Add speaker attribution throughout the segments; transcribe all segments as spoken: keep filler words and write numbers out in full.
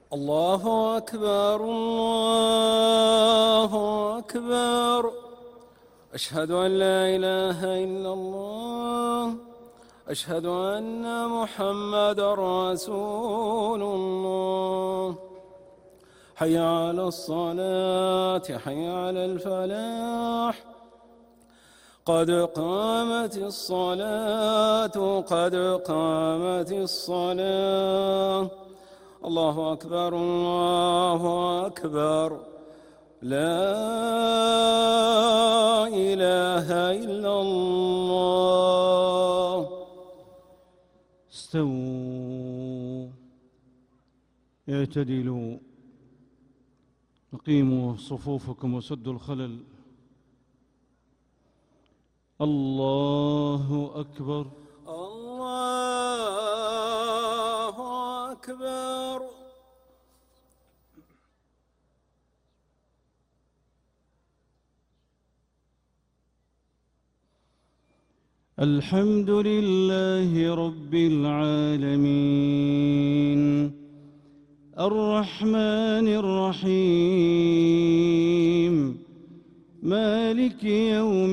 Speaker 1: الله أكبر الله أكبر. أشهد أن لا إله إلا الله. أشهد أن محمدًا رسول الله. حي على الصلاة حي على الفلاح. قد قامت الصلاة قد قامت الصلاة. الله أكبر الله أكبر. لا إله إلا الله.
Speaker 2: استووا اعتدلوا أقيموا صفوفكم وسدوا الخلل. الله أكبر
Speaker 1: الله أكبر.
Speaker 2: الحمد لله رب العالمين الرحمن الرحيم مالك يوم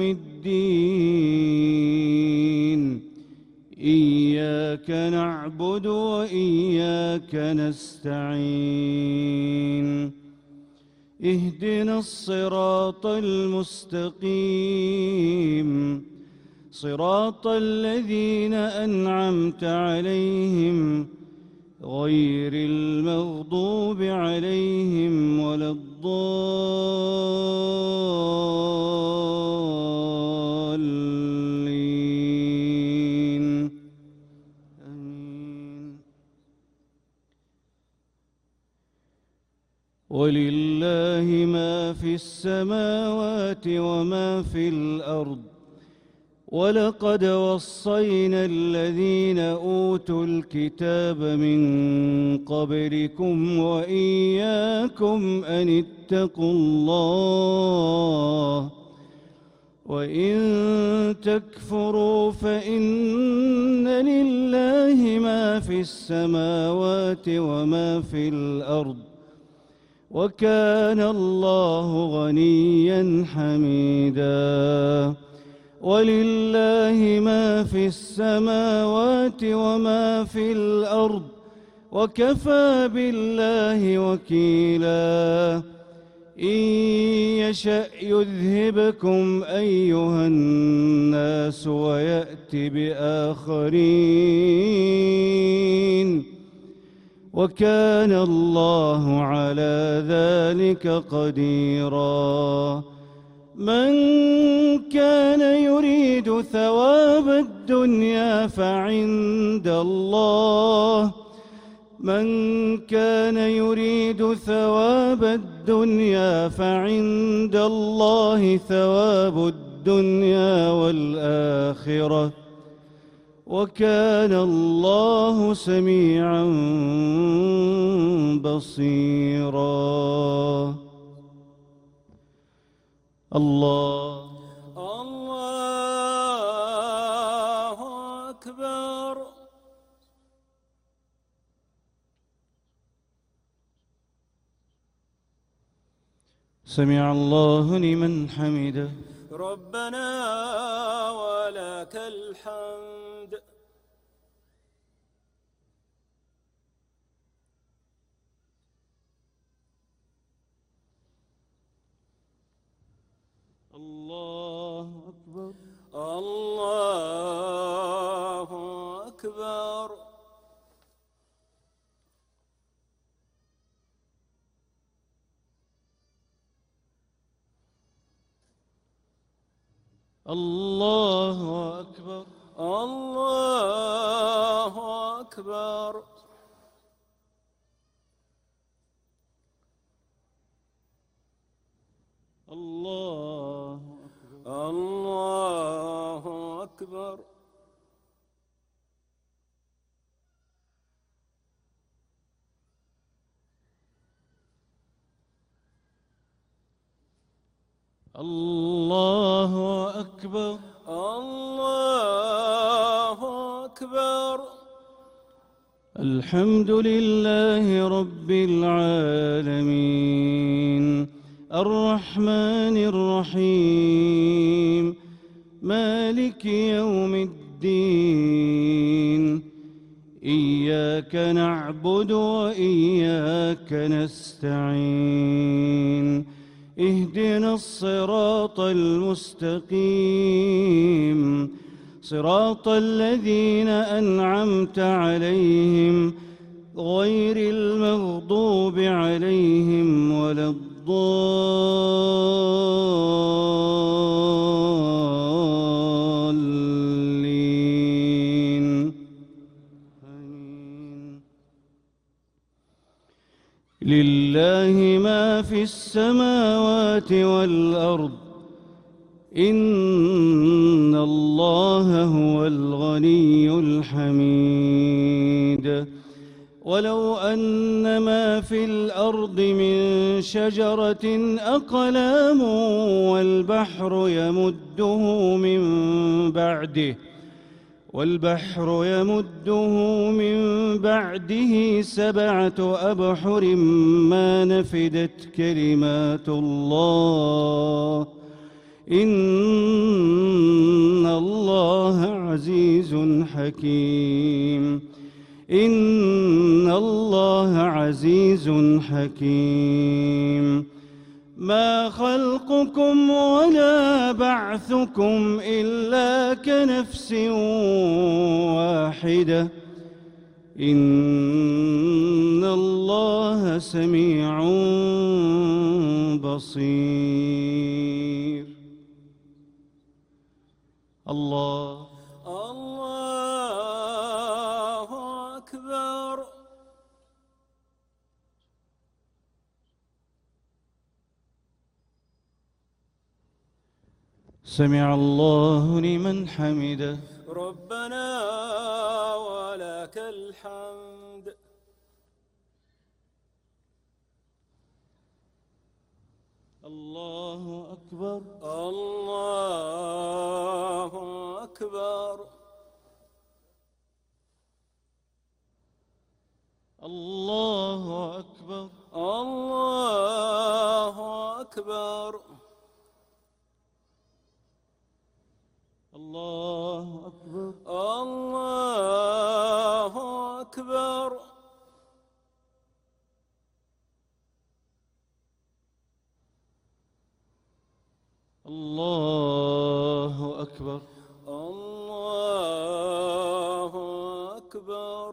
Speaker 2: الدين. إياك نعبد وإياك نستعين. اهدنا الصراط المستقيم صراط الذين أنعمت عليهم غير المغضوب عليهم ولا الضالين. آمين. ولله ما في السماوات وما في الأرض. ولقد وصينا الذين أوتوا الكتاب من قبلكم وإياكم أن اتقوا الله وإن تكفروا فإن لله ما في السماوات وما في الأرض وكان الله غنيا حميدا. ولله ما في السماوات وما في الأرض وكفى بالله وكيلا. إن يشأ يذهبكم أيها الناس ويأت بآخرين وكان الله على ذلك قديرا. من كان يريد ثواب الدنيا فعند الله من كان يريد ثواب الدنيا فعند الله ثواب الدنيا والآخرة وكان الله سميعا بصيرا. الله
Speaker 1: الله أكبر.
Speaker 2: سمع الله لمن حمده.
Speaker 1: ربنا ولك الحمد.
Speaker 2: الله أكبر
Speaker 1: الله أكبر.
Speaker 2: الله أكبر
Speaker 1: الله أكبر.
Speaker 2: الله
Speaker 1: الله أكبر.
Speaker 2: الله أكبر
Speaker 1: الله أكبر.
Speaker 2: الحمد لله رب العالمين الرحمن الرحيم مالك يوم الدين إياك نعبد وإياك نستعين اهدنا الصراط المستقيم صراط الذين أنعمت عليهم غير المغضوب عليهم ولا الضالين آمين. لله ما في السماوات والأرض إن الله هو الغني الحميد ولو أن ما في الأرض من شجرة أقلام والبحر يمده من بعده والبحر يمده من بعده سبعة أبحر ما نفدت كلمات الله إن الله عزيز حكيم إن الله عزيز حكيم ما خلقكم ولا بعثكم إلا كنفس واحدة إن الله سميع بصير الله
Speaker 1: الله أكبر.
Speaker 2: سمع الله لمن حمده
Speaker 1: ربنا ولك الحمد.
Speaker 2: الله أكبر
Speaker 1: الله أكبر.
Speaker 2: الله أكبر
Speaker 1: الله أكبر.
Speaker 2: الله أكبر
Speaker 1: الله أكبر.
Speaker 2: الله أكبر
Speaker 1: الله أكبر.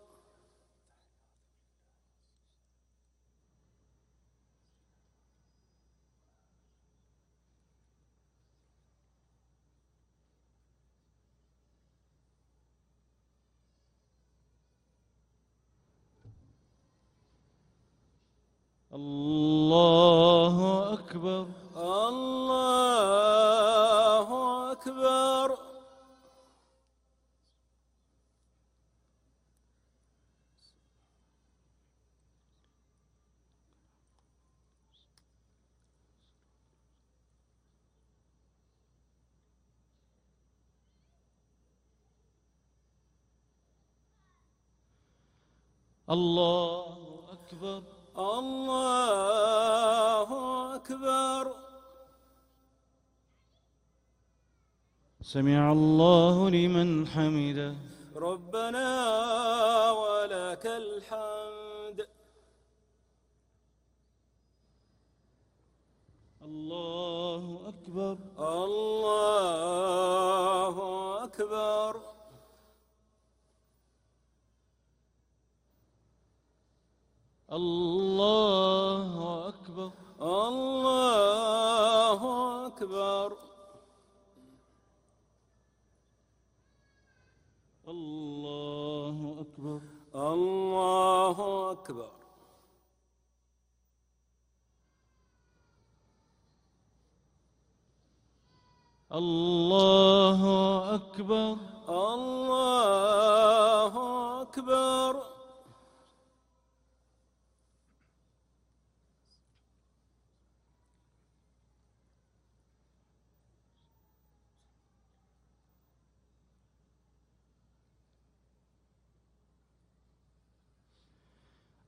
Speaker 2: الله أكبر
Speaker 1: الله أكبر.
Speaker 2: الله أكبر
Speaker 1: الله أكبر.
Speaker 2: سمع الله لمن حمده
Speaker 1: ربنا ولك الحمد.
Speaker 2: الله أكبر
Speaker 1: الله أكبر.
Speaker 2: الله أكبر
Speaker 1: الله أكبر.
Speaker 2: الله أكبر
Speaker 1: الله أكبر.
Speaker 2: الله أكبر
Speaker 1: الله أكبر.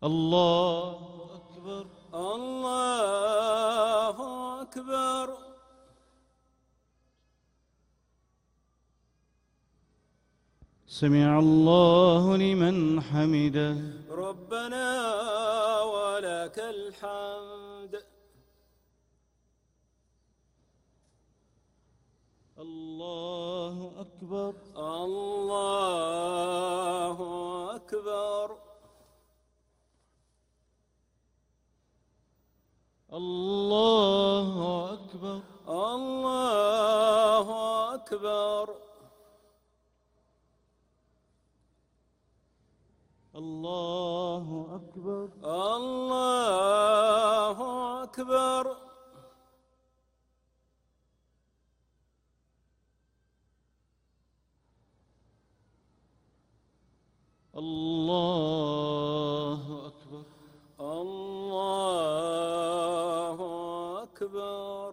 Speaker 2: الله أكبر.
Speaker 1: الله أكبر.
Speaker 2: سمع الله لمن حمده.
Speaker 1: ربنا ولك الحمد.
Speaker 2: الله أكبر.
Speaker 1: الله أكبر.
Speaker 2: الله أكبر.
Speaker 1: الله أكبر.
Speaker 2: الله أكبر.
Speaker 1: الله أكبر.
Speaker 2: الله أكبر.
Speaker 1: الله أكبر.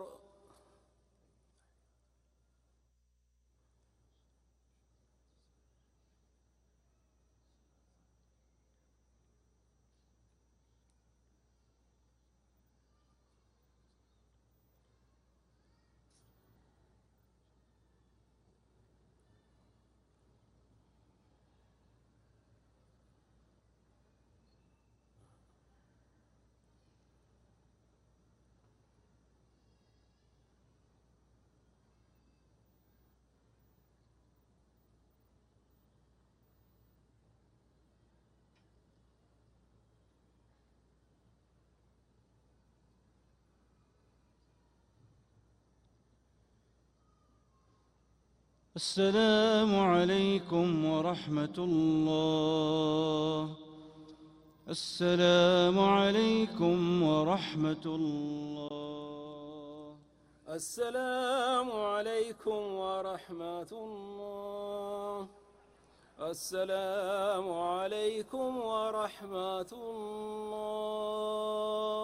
Speaker 2: السلام عليكم ورحمة الله. السلام عليكم ورحمة الله.
Speaker 1: السلام عليكم ورحمة الله. السلام عليكم ورحمة الله.